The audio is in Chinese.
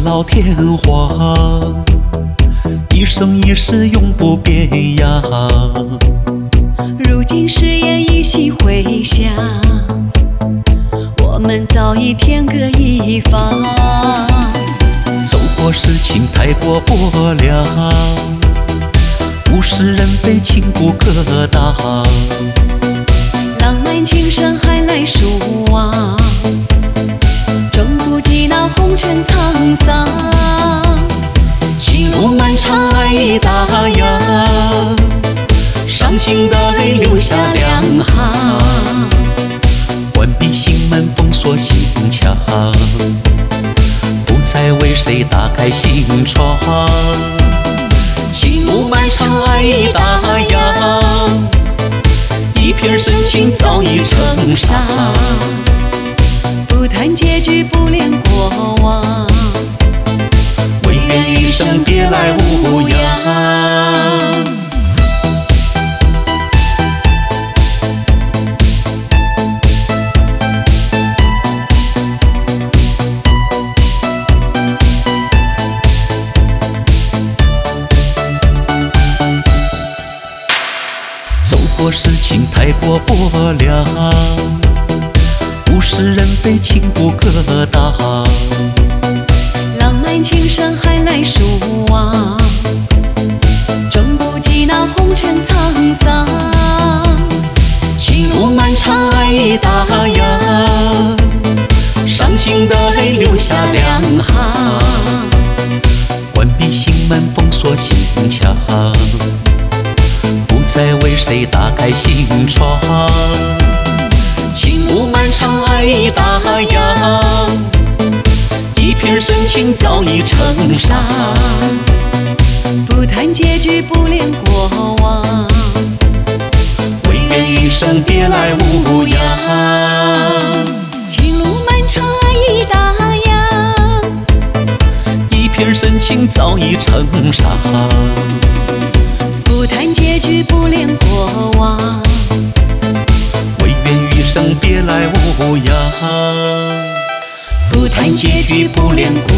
老天荒，一生一世永不变样。 如今誓言依稀回响，我们早已天各一方。 走过世情太过薄凉，物是人非情不可当。 浪漫情深还来数望，争不及那红尘沧桑。 情路漫长爱已大洋，伤心的泪流下两行。关闭心门封锁心墙，不再为谁打开心窗。情路漫长爱已大洋，一片深情早已成伤。 不谈结局不恋过往， 唯愿余生别来无恙。走过世情太过薄凉，物是人非情不可当。 浪漫情深还来数望，争不及那红尘沧桑。 情路漫长爱已大洋，伤心的泪流下两行。关闭心门封锁心墙，不再为谁打开心窗。情路漫长爱已大洋，一片深情早已成伤。 不谈结局不恋过往， 唯愿余生别来无恙。 情路漫长爱已大洋， 一片深情早已成伤。 不谈结局不恋过往， 唯愿余生别来无恙。不谈结局不恋过